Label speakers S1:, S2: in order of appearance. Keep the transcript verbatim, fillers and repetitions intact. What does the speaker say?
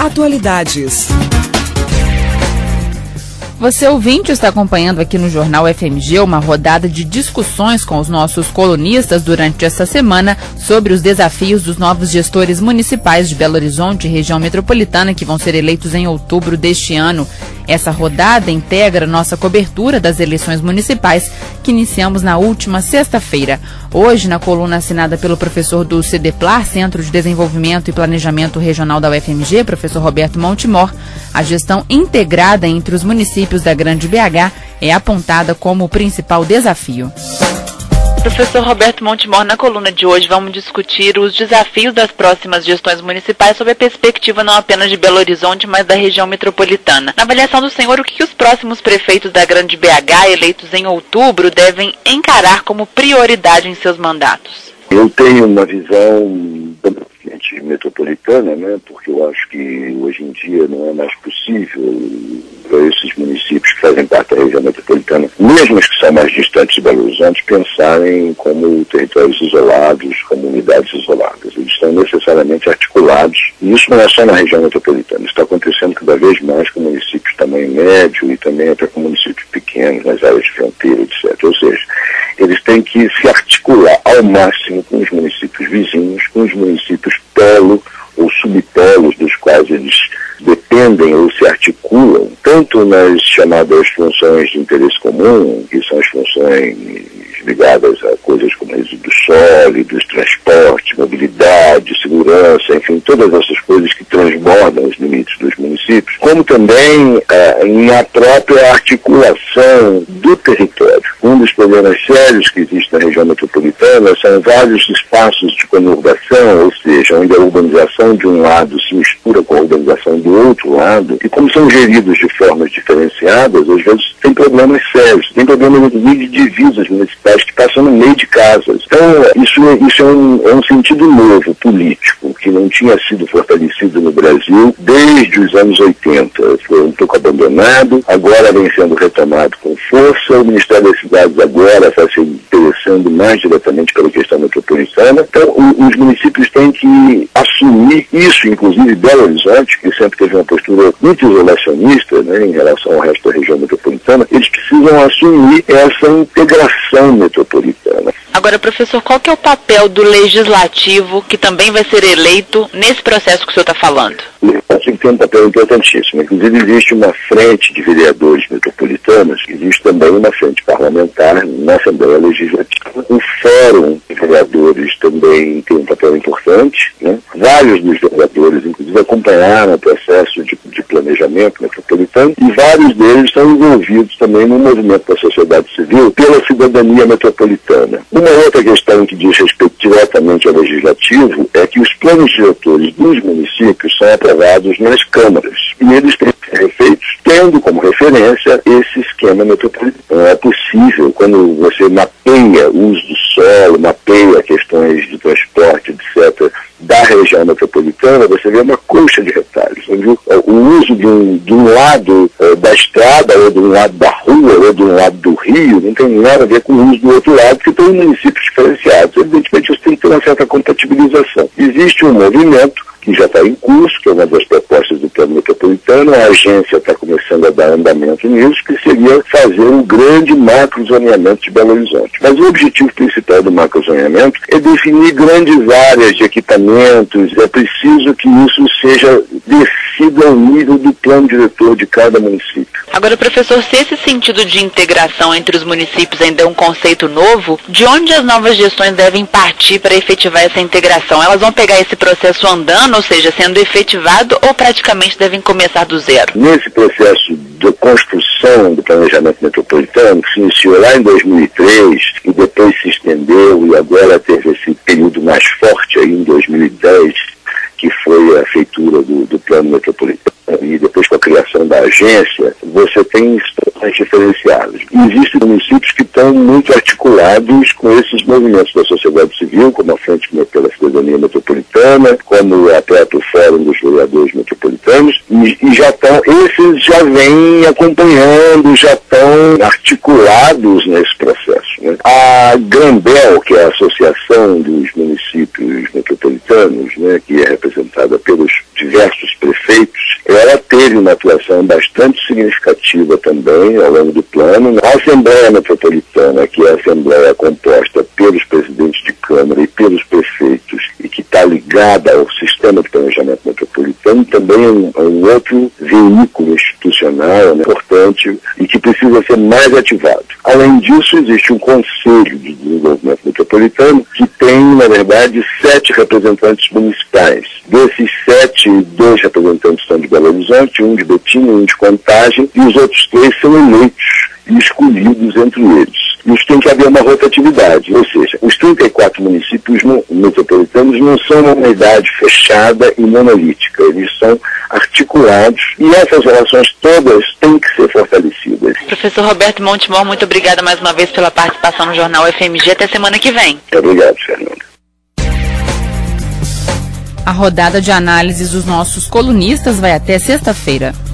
S1: Atualidades.
S2: Você, ouvinte, está acompanhando aqui no Jornal F M G uma rodada de discussões com os nossos colunistas durante essa semana sobre os desafios dos novos gestores municipais de Belo Horizonte e região metropolitana que vão ser eleitos em outubro deste ano. Essa rodada integra nossa cobertura das eleições municipais que iniciamos na última sexta-feira. Hoje, na coluna assinada pelo professor do CEDEPLAR, Centro de Desenvolvimento e Planejamento Regional da U F M G, professor Roberto Montemor, a gestão integrada entre os municípios da Grande B H é apontada como o principal desafio. Professor Roberto Montemor, na coluna de hoje vamos discutir os desafios das próximas gestões municipais sob a perspectiva não apenas de Belo Horizonte, mas da região metropolitana. Na avaliação do senhor, o que os próximos prefeitos da Grande B H, eleitos em outubro, devem encarar como prioridade em seus mandatos?
S3: Eu tenho uma visão metropolitana, né, porque eu acho que hoje em dia não é mais possível para esses municípios que fazem parte da região metropolitana, mesmo os que são mais distantes de Belo Horizonte, pensarem como territórios isolados, como unidades isoladas. Eles estão necessariamente articulados, e isso não é só na região metropolitana, isso está acontecendo cada vez mais com municípios de tamanho médio e também até com municípios pequenos, nas áreas de fronteira, etcétera. Ou seja, eles têm que se articular ao máximo com os municípios vizinhos, com os municípios polo ou subpolos dos quais eles dependem ou se articulam, tanto nas chamadas funções de interesse comum, que são as funções ligadas a coisas como resíduos sólidos, transporte, mobilidade, segurança, enfim, todas essas coisas que transbordam os limites dos municípios, como também eh, na própria articulação do território. Um dos problemas sérios que existe na região metropolitana são vários espaços de conurbação, ou seja, onde a urbanização de um lado se mistura com a urbanização do outro lado, e como são geridos de formas diferenciadas, às vezes tem problemas sérios, tem problemas de divisas municipais que passam no meio de casas. Então, isso, isso é, um, é um sentido novo, político, que não tinha sido fortalecido no Brasil desde os anos oitenta. Foi um pouco abandonado, agora vem sendo retomado com força. O Ministério das Cidades agora está se interessando mais diretamente pela questão metropolitana. Então, o, os municípios têm que assumir isso, inclusive Belo Horizonte, que sempre teve uma postura muito isolacionista, né, em relação ao resto da região metropolitana. Eles precisam assumir essa integração metropolitana.
S2: Agora, professor, qual que é o papel do legislativo, que também vai ser eleito nesse processo que o senhor está falando?
S3: O legislativo tem um papel importantíssimo. Inclusive, existe uma frente de vereadores metropolitanos, existe também uma frente parlamentar na Assembleia Legislativa. O Fórum de Vereadores também tem um papel importante, né? Vários dos vereadores, inclusive, acompanharam o processo de, de planejamento metropolitano, e vários deles estão envolvidos também no movimento da sociedade civil pela cidadania metropolitana. Uma outra questão que diz respeito diretamente ao legislativo é que os planos diretores dos municípios são aprovados nas câmaras, e eles têm que ser refeitos tendo como referência esse esquema metropolitano. É possível, quando você mapeia o uso do solo, mapeia questões de transporte, etcétera, da região metropolitana, você vê uma coxa de retalhos, onde o, o uso de um, de um lado uh, da estrada, ou de um lado da rua, ou de um lado do rio, não tem nada a ver com o uso do outro lado, porque estão em municípios diferenciados. Evidentemente, isso tem que ter uma certa compatibilização. Existe um movimento que já está em curso, que é uma das propostas do plano metropolitano. A agência está começando a dar andamento nisso, que seria fazer um grande macrozoneamento de Belo Horizonte. Mas o objetivo principal do macrozoneamento é definir grandes áreas de equipamentos. É preciso que isso seja descido ao nível do plano diretor de cada município.
S2: Agora, professor, se esse sentido de integração entre os municípios ainda é um conceito novo, de onde as novas gestões devem partir para efetivar essa integração? Elas vão pegar esse processo andando, ou seja, sendo efetivado, ou praticamente devem começar do zero?
S3: Nesse processo de construção do planejamento metropolitano, que se iniciou lá em dois mil e três e depois se estendeu e agora teve esse período mais forte aí em dois mil e dez, que foi a feitura do, do plano metropolitano, e depois com a criação da agência, você tem situações diferenciadas. Existem municípios que estão muito articulados com esses movimentos da sociedade civil, como a Frente pela Cidadania Metropolitana, como a próprio Fórum dos Vereadores Metropolitanos, e, e já estão, esses já vêm acompanhando, já estão articulados nesse processo, né? A Grambel, que é a Associação dos Municípios Metropolitanos, né, que é representada pelos diversos prefeitos, ela teve uma atuação bastante significativa também ao longo do plano. A Assembleia Metropolitana, que é a Assembleia composta pelos presidentes de Câmara e pelos prefeitos e que está ligada ao sistema de planejamento metropolitano, também é um, é um outro veículo institucional, né, importante e que precisa ser mais ativado. Além disso, existe um Conselho de Desenvolvimento Metropolitano que tem, na verdade, sete representantes municipais. Desses sete, dois representantes são de Belo Horizonte, um de Betim, um de Contagem, e os outros três são eleitos e escolhidos entre eles. Isso tem que haver uma rotatividade, ou seja, os trinta e quatro municípios metropolitanos não são uma unidade fechada e monolítica, eles são articulados e essas relações todas têm que ser fortalecidas.
S2: Professor Roberto Montemor, muito obrigada mais uma vez pela participação no Jornal F M G. Até semana que vem.
S3: Obrigado, Fernando.
S2: A rodada de análises dos nossos colunistas vai até sexta-feira.